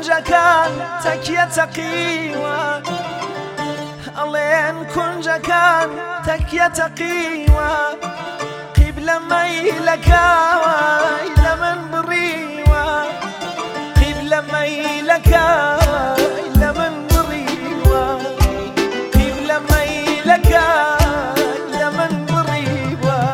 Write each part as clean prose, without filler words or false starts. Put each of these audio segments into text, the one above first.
كونجكان تكية تقيوة ألين كونجكان تكية تقيوة قبل ميلكاوة إلى من بريوة قبل ميلكاوة إلى من بريوة قبل ميلكاوة إلى من بريوة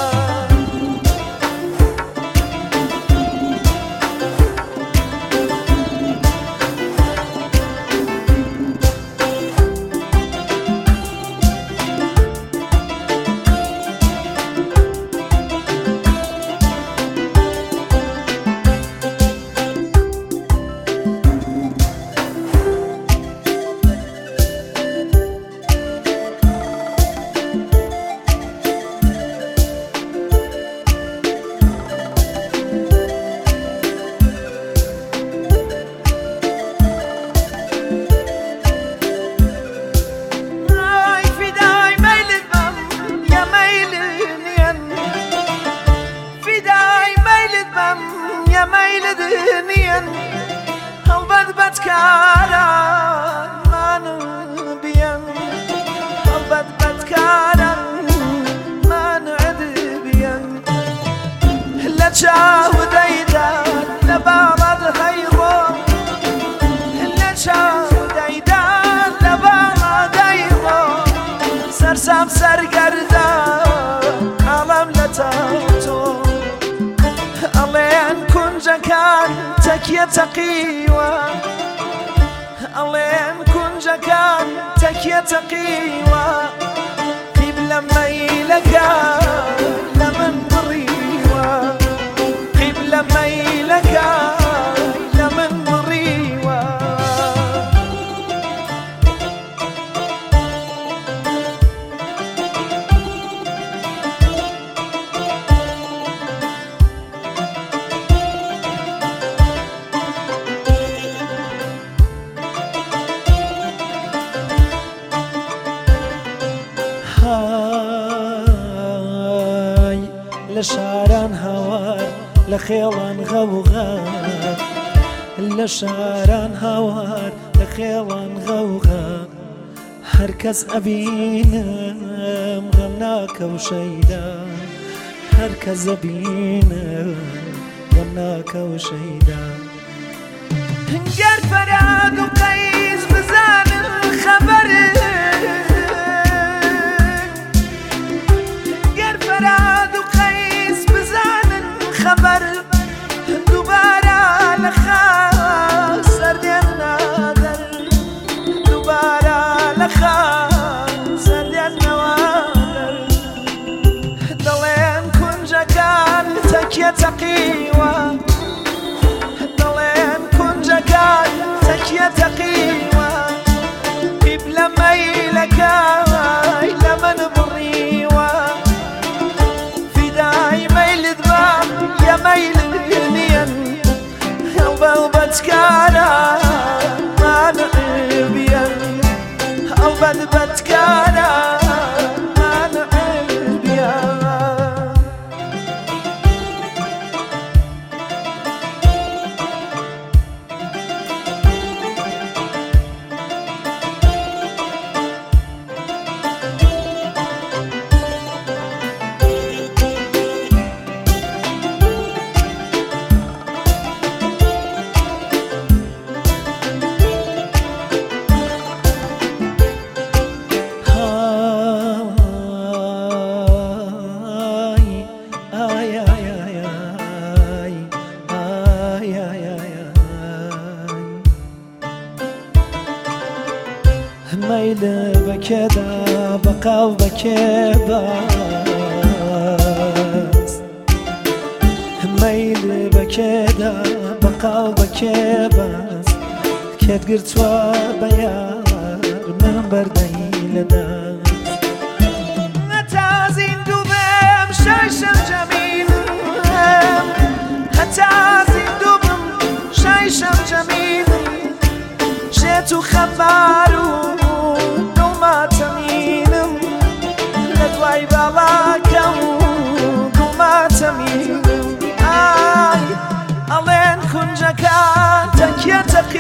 يا ميل دنيا هالبد بتكارن ما نبين هالبد بتكارن ما نعدبين لا تشاهد ايدان لبارد هيضان لا تشاهد ايدان لبارد هيضان سرسام سرقردان عالم لتاتون ألين كونجكان تكية تقيوة ألين كونجكان تكية تقيوة قبل ميلكا لمن بريوة قبل ميلكا لمن بريوة لشاران هوار لخيلان غوغا لشاران هوار لخيلان غوغا هركز أبينم غمناك وشيدا هركز أبينم غمناك وشيدا هنجر فراد وقيس بزان الخبر هنجر فراد وقيس بزان الخبر دوباره لخاص سردين نادر دوباره لخاص سردين نوادر دلين كونجكان تكية تقيوة دلين كونجكان تكية تقيوة قبل ميلكا إلى من بريوة فداي ميل ذباب يا ميل نين قلب بتكارا ما نعبين قلب بتكارا ما نعبين ميل بكدا بقى بكباس ميل بكدا بقى بكباس كد قرتوا بيار من بردي لداس هتازين دوبم شايشم جميل هتازين دوبم شايشم جميل جيتو خبارو دوما تمينم لدواي بلاكم دوما تمينم آي ألين كونجكان تكية تقيوة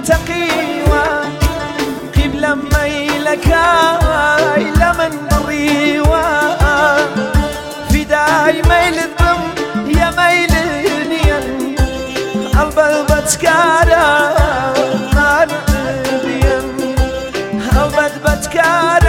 تقيوة قبل ميلك لمن بريوة فداي ميل الضم يا ميل نيم قلب بتكارا ما نبين قلب بتكارا